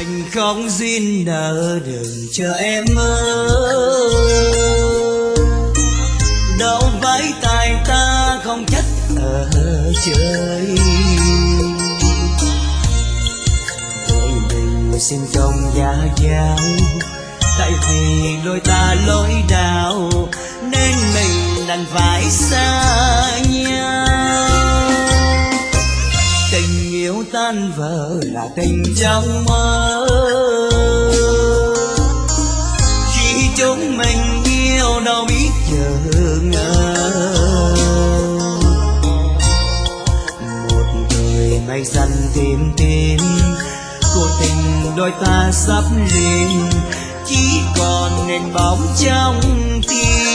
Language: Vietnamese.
tình không duyên nợ đừng chờ em ơi, đâu vẫy tay ta không trách ở trời. Đôi mình xin công giá giáo, tại vì đôi ta lối đạo nên mình đành phải xa nhau. Tình yêu tan vỡ là tình trong mơ, khi chúng mình yêu đâu biết chờ ngờ. Một người mây xanh tím tím, cuộc tình đôi ta sắp liền, chỉ còn nền bóng trong tim.